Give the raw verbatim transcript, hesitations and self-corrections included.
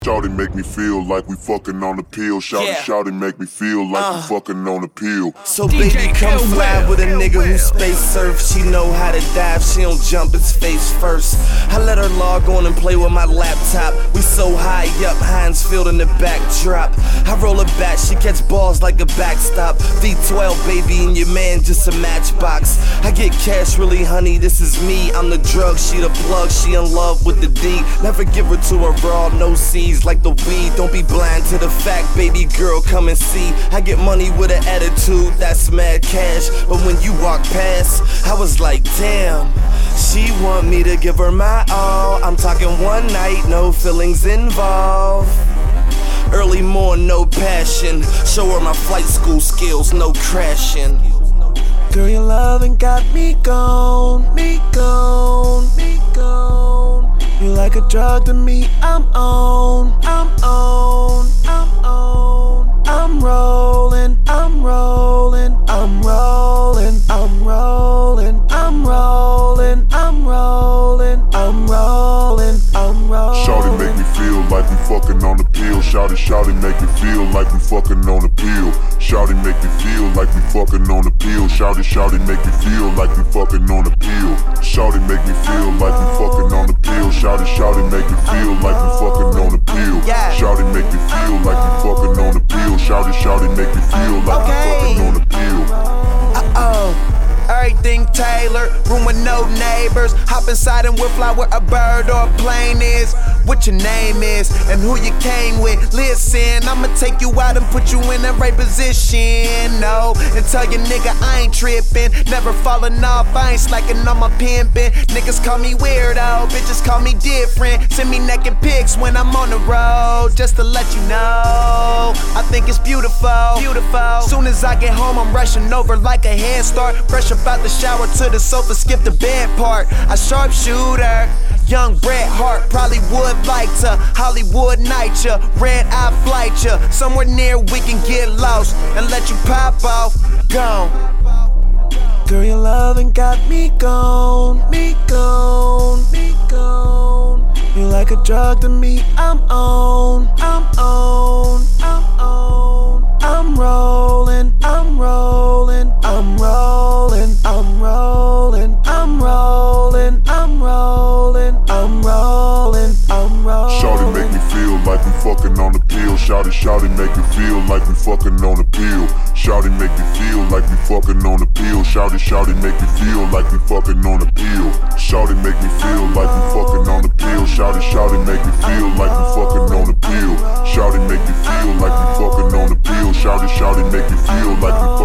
Shawty make me feel like we fucking on the pill. Shawty, Yeah. shawty make me feel like Uh. we fucking on the pill. So baby, come fly with a nigga who space surf. She know how to dive, she don't jump, it's face first. I let her log on and play with my laptop. We so high up, Heinz Field in the backdrop. I roll her back, she catch balls like a backstop. V twelve, baby, and your man just a matchbox. I get cash really, honey, this is me. I'm the drug, she the plug, she in love with the D. Never give her to her raw, no C's like the weed. Don't be blind to the fact, baby girl, come and see. I get money with an attitude, that's mad cash. But when you walk past, I was like, damn, she want me to give her my all. I'm talking one night, no feelings involved. Early morn, no passion. Show her my flight school skills, no crashing. Girl, your loving got me gone, me gone, me gone. You like a drug to me, I'm on, I'm on, I'm on. I'm rolling, I'm rolling, I'm rolling, I'm rolling, I'm rolling, I'm rolling, I'm rolling, I'm rolling. Shawty make me feel like we fucking on the pill. Shawty, shawty make me feel like we fucking on the pill. Shawty make me feel like we fucking on the pill. Shawty, shawty make me feel like we fucking on the pill. Shawty make me feel like we fucking on the pill. Shawty, shawty make me feel like we fucking on the pill. Shawty make me feel like we fucking on the pill. Shawty, shawty make me feel like we fucking on the pill. Uh-oh. Everything tailored, room with no neighbors. Hop inside and we'll fly where a bird or a plane is. What your name is and who you came with. Listen, I'ma take you out and put you in the right position. No, and tell your nigga I ain't tripping. Never falling off, I ain't slacking on my pimping. Niggas call me weirdo, bitches call me different. Send me naked pics when I'm on the road, just to let you know. I think it's beautiful, beautiful. Soon as I get home, I'm rushing over like a head start. Fresh up out the shower to the sofa, skip the bed part. I sharpshooter, young Bret Hart. Probably would like to Hollywood night ya, red eye flight ya. Somewhere near we can get lost and let you pop off, gone. Girl, your loving got me gone, me gone, me gone. You like a drug to me, I'm on, I'm on, I'm on. I'm rolling, I'm rolling, I'm rolling, I'm rolling, I'm rolling, I'm rolling, I'm rolling, I'm rolling. Shawty make me feel like we fucking on the pill. Shawty, shawty make me feel like we fucking on the pill. Shawty make me feel like we fucking on the pill. Shawty, shawty make me feel like we fucking on the pill. Shawty make me feel like we fucking on the pill. Shawty, shawty make me feel like we fucking on the pill. Shawty make me feel like we fucking on the pill. Shawty, shawty make me feel like we